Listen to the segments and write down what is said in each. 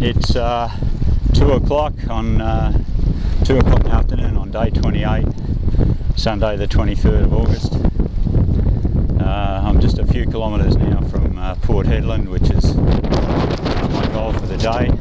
It's 2 o'clock on 2 o'clock in the afternoon on day 28, Sunday the 23rd of August. I'm just a few kilometres now from Port Hedland, which is my goal for the day.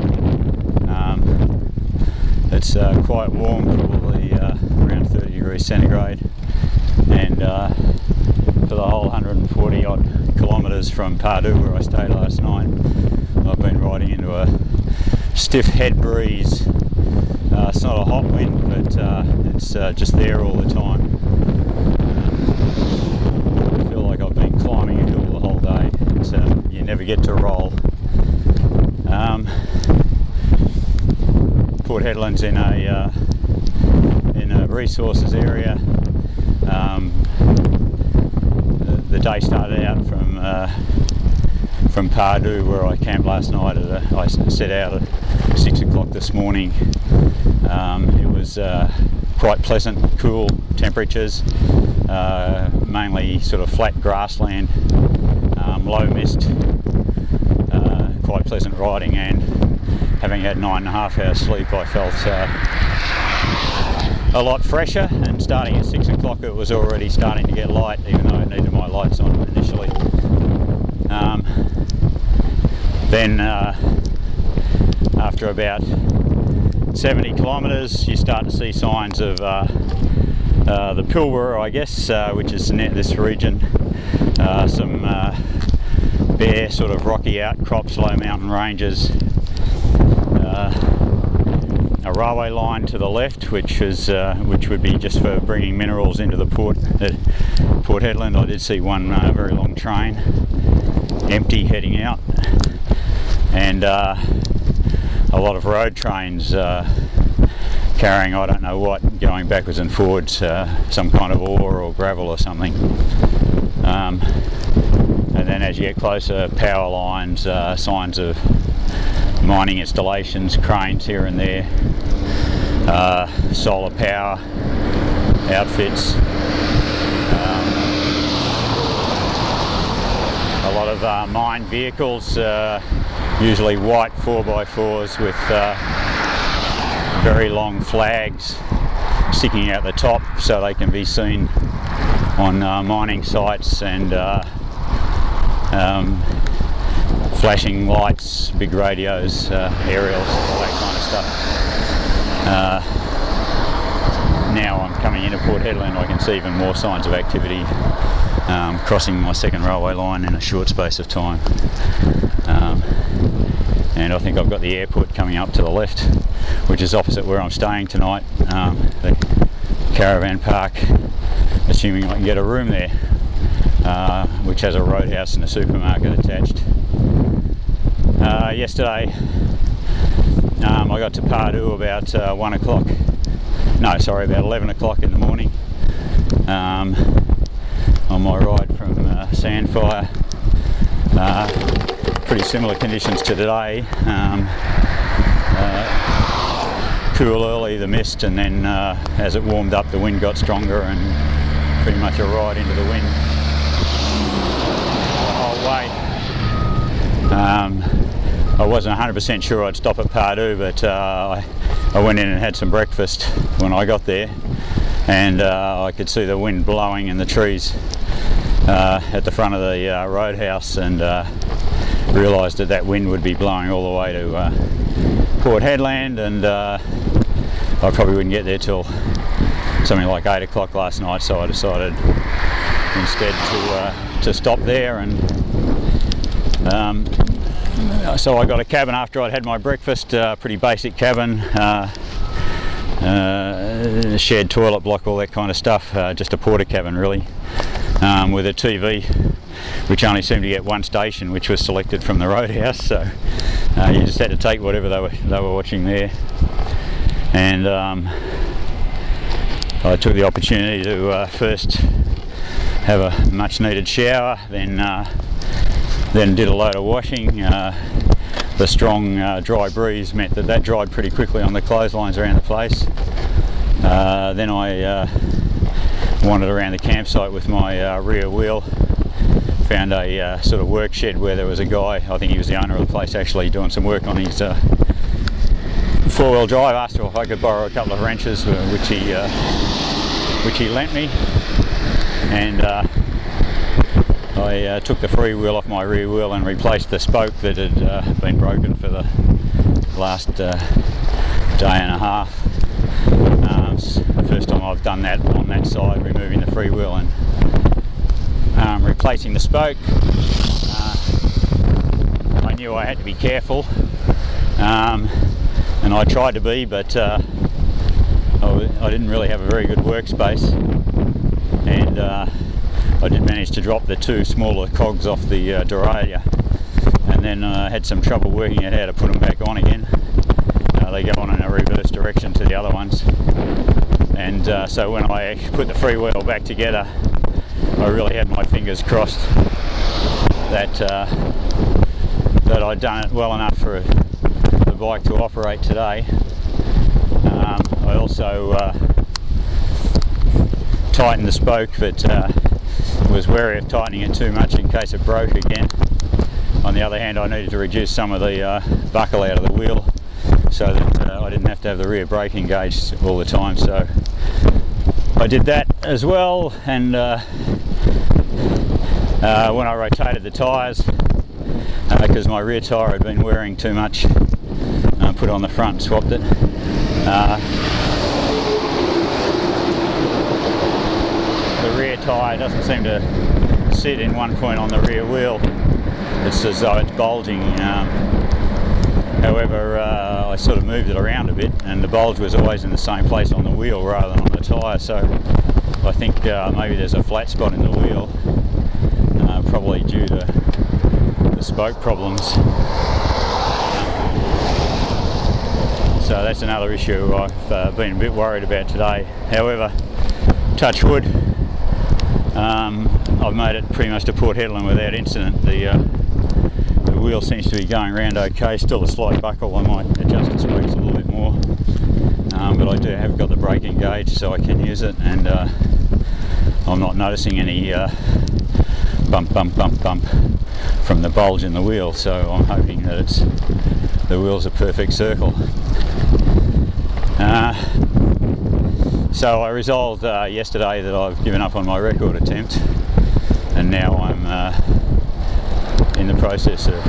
It's quite warm, probably around 30 degrees centigrade, and for the whole 140 odd kilometres from Pardue, where I stayed last night, I've been riding into a stiff head breeze. It's not a hot wind, but it's just there all the time. I feel like I've been climbing a hill the whole day. You never get to roll. Port Hedland's in a resources area. The day started out from Pardue, where I camped last night. I set out at 6 o'clock this morning. It was quite pleasant, cool temperatures, mainly sort of flat grassland, low mist, quite pleasant riding, and having had 9.5 hours sleep, I felt a lot fresher. And starting at 6 o'clock, it was already starting to get light, even though I needed my lights on initially. Then after about 70 kilometres, you start to see signs of the Pilbara, I guess, which is this region. Some bare sort of rocky outcrops, low mountain ranges. A railway line to the left, which would be just for bringing minerals into the port at Port Hedland. I did see one very long train, empty, heading out, and a lot of road trains carrying I don't know what, going backwards and forwards, some kind of ore or gravel or something. And then as you get closer, power lines, signs of mining installations, cranes here and there, solar power outfits, a lot of mine vehicles, usually white 4x4s with very long flags sticking out the top so they can be seen on mining sites, and flashing lights, big radios, aerials, all that kind of stuff. Now I'm coming into Port Hedland, I can see even more signs of activity, crossing my second railway line in a short space of time. And I think I've got the airport coming up to the left, which is opposite where I'm staying tonight, the caravan park, assuming I can get a room there, which has a roadhouse and a supermarket attached. Yesterday I got to Pardue about 1 o'clock, no sorry, about 11 o'clock in the morning, on my ride from Sandfire. Pretty similar conditions to today. Cool early, the mist, and then as it warmed up, the wind got stronger, and pretty much a ride into the wind the whole way. I wasn't 100% sure I'd stop at Pardue, but I went in and had some breakfast when I got there, and I could see the wind blowing in the trees at the front of the roadhouse, and realised that wind would be blowing all the way to Port Hedland, and I probably wouldn't get there till something like 8 o'clock last night, so I decided instead to stop there. And so I got a cabin after I'd had my breakfast, pretty basic cabin, shared toilet block, all that kind of stuff, just a porter cabin really, with a TV, which only seemed to get one station, which was selected from the roadhouse, so you just had to take whatever they were watching there. And I took the opportunity to first have a much needed shower, then did a load of washing. The strong dry breeze meant that dried pretty quickly on the clotheslines around the place. Then I wandered around the campsite with my rear wheel found a sort of work shed where there was a guy, I think he was the owner of the place, actually doing some work on his four-wheel drive. Asked him if I could borrow a couple of wrenches, which he lent me, and I took the free wheel off my rear wheel and replaced the spoke that had been broken for the last day and a half. It's the first time I've done that on that side, removing the free wheel and replacing the spoke. I knew I had to be careful, and I tried to be, but I didn't really have a very good workspace, and I did manage to drop the two smaller cogs off the derailleur, and then I had some trouble working out how to put them back on again. They go on in a reverse direction to the other ones, and so when I put the free wheel back together, I really had my fingers crossed that I'd done it well enough for the bike to operate today. I also tightened the spoke, but was wary of tightening it too much in case it broke again. On the other hand, I needed to reduce some of the buckle out of the wheel so that I didn't have to have the rear brake engaged all the time. So I did that as well, and when I rotated the tyres, because my rear tyre had been wearing too much, I put it on the front and swapped it. The rear tyre doesn't seem to sit in one point on the rear wheel. It's as though it's bulging. However, I sort of moved it around a bit, and the bulge was always in the same place on the wheel rather than on the tyre, so I think maybe there's a flat spot in the wheel, probably due to the spoke problems. So that's another issue I've been a bit worried about today. However, touch wood, I've made it pretty much to Port Hedland without incident. The wheel seems to be going around okay. Still a slight buckle. I might adjust the spokes a little bit more, but I have got the brake engaged so I can use it, and I'm not noticing any bump from the bulge in the wheel, so I'm hoping that the wheel's a perfect circle. So I resolved yesterday that I've given up on my record attempt, and now I'm in the process of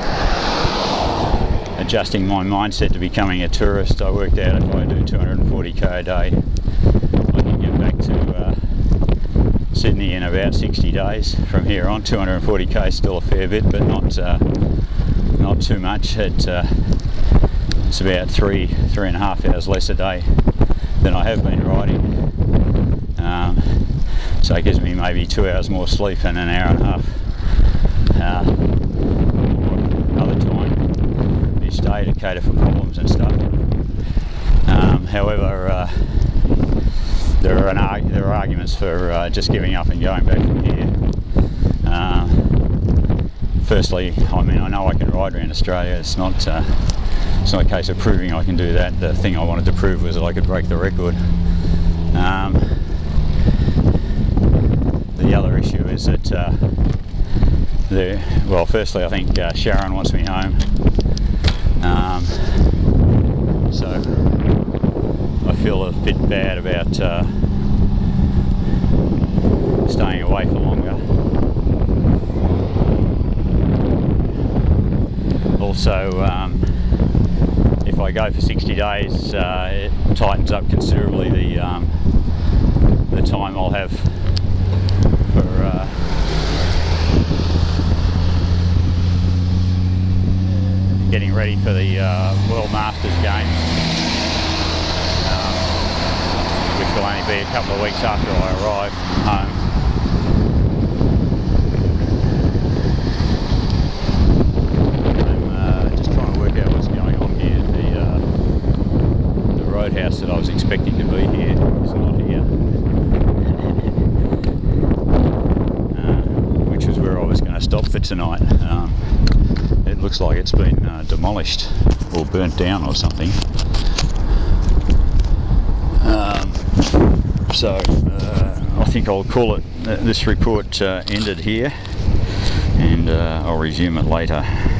adjusting my mindset to becoming a tourist. I worked out if I do 240k a day, I can get back to Sydney in about 60 days from here on. 240k is still a fair bit, but not too much. It's about three and a half hours less a day than I have been riding. So it gives me maybe 2 hours more sleep and an hour and a half other time each day to cater for problems and stuff. However, there are arguments for just giving up and going back from here. Firstly, I mean, I know I can ride around Australia. It's not a case of proving I can do that. The thing I wanted to prove was that I could break the record. The other issue is that well, firstly, I think Sharon wants me home, so I feel a bit bad about staying away for longer. Also, if I go for 60 days, it tightens up considerably the time I'll have for getting ready for the World Masters Games, which will only be a couple of weeks after I arrive home. I'm just trying to work out what's going on here. The roadhouse that I was expecting to be here is not here, which was where I was going to stop for tonight. It looks like it's been demolished or burnt down or something. So I think I'll call it this report ended here. and I'll resume it later.